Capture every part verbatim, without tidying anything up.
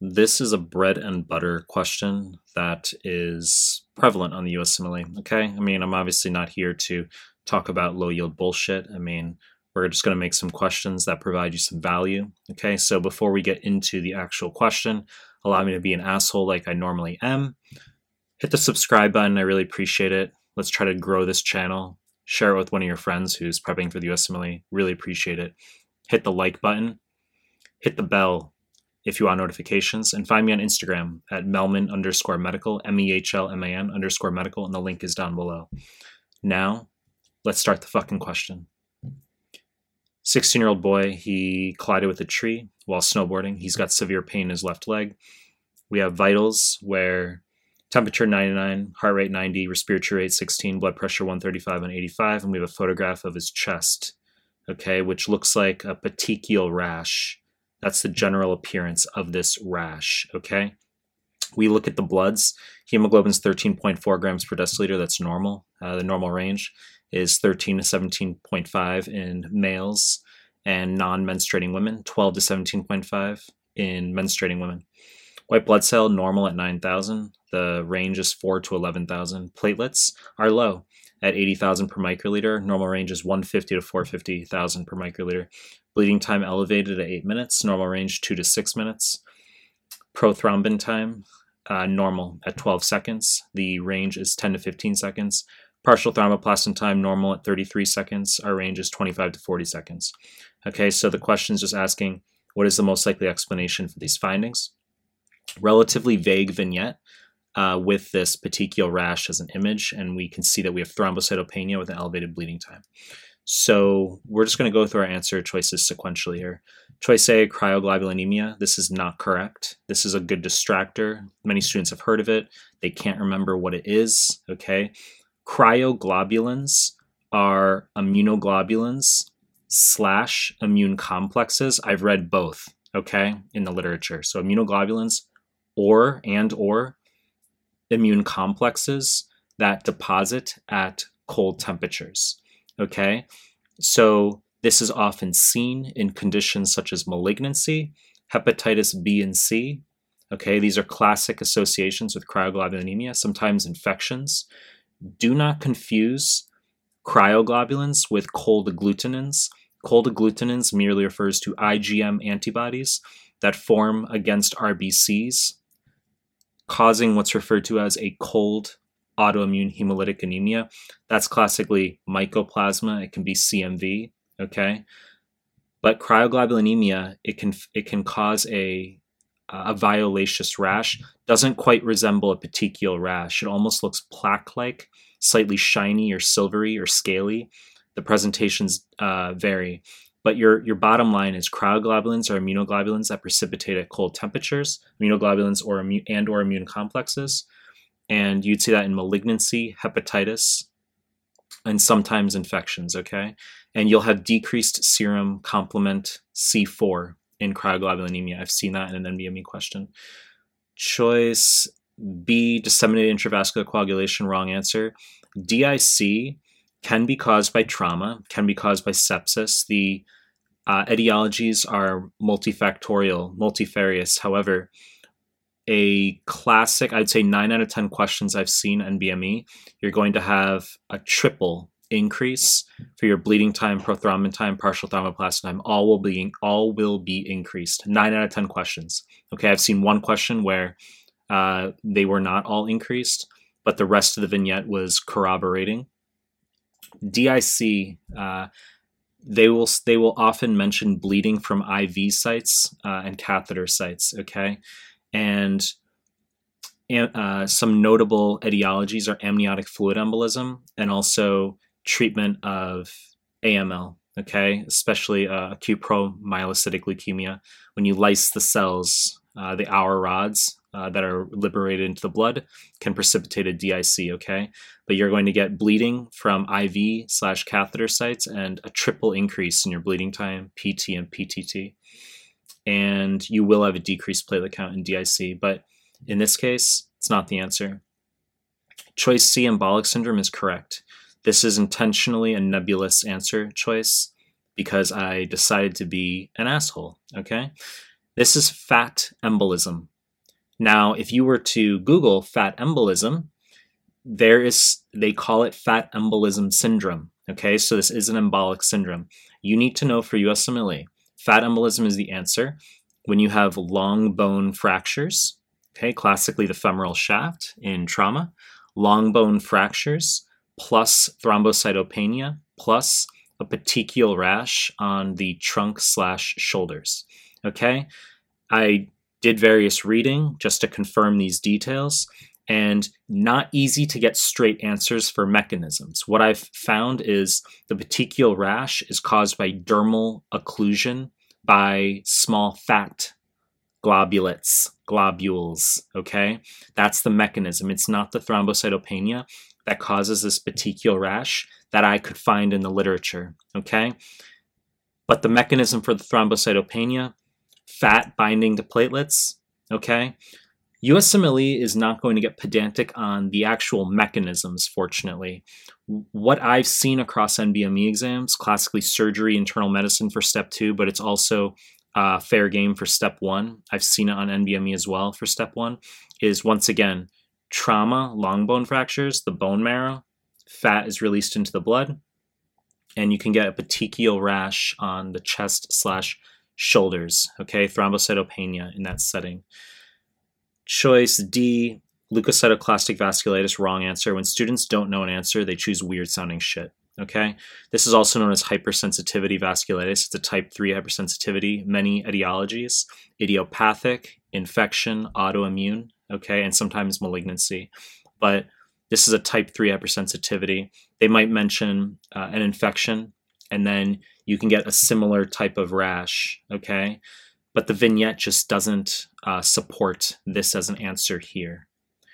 This is a bread and butter question that is prevalent on the U S M L E. Okay, I mean, I'm obviously not here to talk about low yield bullshit. I mean, we're just going to make some questions that provide you some value. Okay, so before we get into the actual question, allow me to be an asshole like I normally am. Hit the subscribe button. I really appreciate it. Let's try to grow this channel. Share it with one of your friends who's prepping for the U S M L E. Really appreciate it. Hit the like button. Hit the bell if you want notifications, and find me on Instagram at Melman underscore medical, M E H L M A N underscore medical, and the link is down below. Now, let's start the fucking question. sixteen-year-old boy, he collided with a tree while snowboarding. He's got severe pain in his left leg. We have vitals where temperature ninety-nine, heart rate ninety, respiratory rate sixteen, blood pressure one thirty-five on eighty-five, and we have a photograph of his chest, okay, which looks like a petechial rash. That's the general appearance of this rash, okay? We look at the bloods. Hemoglobin's thirteen point four grams per deciliter. That's normal. Uh, the normal range is thirteen to seventeen point five in males and non-menstruating women, twelve to seventeen point five in menstruating women. White blood cell, normal at nine thousand. The range is four to eleven thousand. Platelets are low at eighty thousand per microliter. Normal range is one hundred fifty to four hundred fifty thousand per microliter. Bleeding time elevated at eight minutes. Normal range two to six minutes. Prothrombin time, uh, normal at twelve seconds. The range is ten to fifteen seconds. Partial thromboplastin time, normal at thirty-three seconds. Our range is twenty-five to forty seconds. Okay, so the question is just asking, what is the most likely explanation for these findings? Relatively vague vignette uh, with this petechial rash as an image, and we can see that we have thrombocytopenia with an elevated bleeding time. So we're just going to go through our answer choices sequentially here. Choice A, cryoglobulinemia. This is not correct. This is a good distractor. Many students have heard of it. They can't remember what it is, okay? Cryoglobulins are immunoglobulins slash immune complexes. I've read both, okay, in the literature. So immunoglobulins or and or immune complexes that deposit at cold temperatures. Okay, so this is often seen in conditions such as malignancy, hepatitis B and C. Okay, these are classic associations with cryoglobulinemia, sometimes infections. Do not confuse cryoglobulins with cold agglutinins. Cold agglutinins merely refers to IgM antibodies that form against R B Cs, causing what's referred to as a cold autoimmune hemolytic anemia. That's classically mycoplasma. It can be C M V, okay? But cryoglobulinemia, it can it can cause a a violaceous rash. Doesn't quite resemble a petechial rash. It almost looks plaque-like, slightly shiny or silvery or scaly. The presentations uh, vary. But your, your bottom line is cryoglobulins are immunoglobulins that precipitate at cold temperatures, immunoglobulins or immune, and or immune complexes. And you'd see that in malignancy, hepatitis, and sometimes infections, okay? And you'll have decreased serum complement C four in cryoglobulinemia. I've seen that in an N B M E question. Choice B, disseminated intravascular coagulation, wrong answer. D I C can be caused by trauma, can be caused by sepsis. The uh, etiologies are multifactorial, multifarious. However, a classic, I'd say nine out of ten questions I've seen N B M E, you're going to have a triple increase for your bleeding time, prothrombin time, partial thromboplastin time. All will be all will be increased. Nine out of ten questions. Okay, I've seen one question where uh, they were not all increased, but the rest of the vignette was corroborating. D I C, uh, they will they will often mention bleeding from I V sites uh, and catheter sites. Okay. And uh, some notable etiologies are amniotic fluid embolism and also treatment of A M L, okay, especially uh, acute promyelocytic leukemia. When you lyse the cells, uh, the Auer rods uh, that are liberated into the blood can precipitate a D I C, okay? But you're going to get bleeding from I V slash catheter sites and a triple increase in your bleeding time, P T and P T T. And you will have a decreased platelet count in D I C, but in this case, it's not the answer. Choice C, embolic syndrome, is correct. This is intentionally a nebulous answer choice because I decided to be an asshole, okay? This is fat embolism, Now, if you were to Google fat embolism, there is, they call it fat embolism syndrome. Okay, so this is an embolic syndrome. You need to know for U S M L E, fat embolism is the answer when you have long bone fractures, okay, classically the femoral shaft in trauma, long bone fractures plus thrombocytopenia plus a petechial rash on the trunk slash shoulders. Okay, I did various reading just to confirm these details, and not easy to get straight answers for mechanisms. What I've found is the petechial rash is caused by dermal occlusion by small fat globulates, globules, okay? That's the mechanism. It's not the thrombocytopenia that causes this petechial rash that I could find in the literature, okay? But the mechanism for the thrombocytopenia, fat binding to platelets, okay? U S M L E is not going to get pedantic on the actual mechanisms, fortunately. What I've seen across N B M E exams, classically surgery, internal medicine for step two, but it's also uh, fair game for step one. I've seen it on N B M E as well for step one, is once again, trauma, long bone fractures, the bone marrow, fat is released into the blood, and you can get a petechial rash on the chest slash shoulders, okay? Thrombocytopenia in that setting. Choice D, leukocytoclastic vasculitis, wrong answer. When students don't know an answer, they choose weird sounding shit, okay? This is also known as hypersensitivity vasculitis. It's a type three hypersensitivity, many etiologies, idiopathic, infection, autoimmune, okay, and sometimes malignancy. But this is a type three hypersensitivity. They might mention uh, an infection, and then you can get a similar type of rash, okay? But the vignette just doesn't uh, support this as an answer here.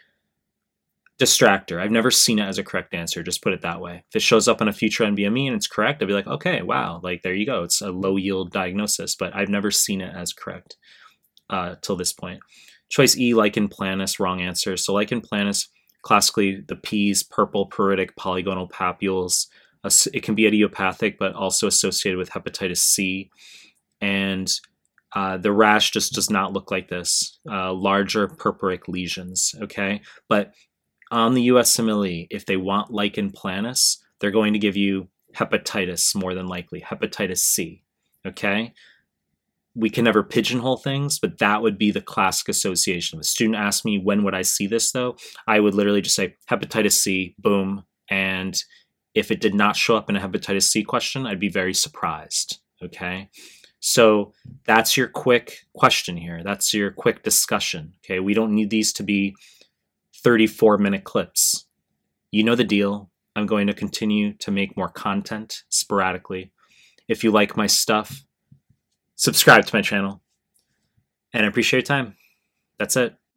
Distractor. I've never seen it as a correct answer, just put it that way. If it shows up on a future N B M E and it's correct, I'd be like, okay, wow, like there you go. It's a low yield diagnosis, but I've never seen it as correct uh, till this point. Choice E, lichen planus, wrong answer. So lichen planus, classically the P's, purple pruritic polygonal papules. It can be idiopathic, but also associated with hepatitis C. And Uh, the rash just does not look like this. Uh, larger purpuric lesions, okay? But on the U S M L E, if they want lichen planus, they're going to give you hepatitis more than likely, hepatitis C, okay? We can never pigeonhole things, but that would be the classic association. If a student asked me, when would I see this though? I would literally just say hepatitis C, boom. And if it did not show up in a hepatitis C question, I'd be very surprised, okay? So that's your quick question here. That's your quick discussion. Okay, we don't need these to be thirty-four minute clips. You know the deal. I'm going to continue to make more content sporadically. If you like my stuff, subscribe to my channel. And I appreciate your time. That's it.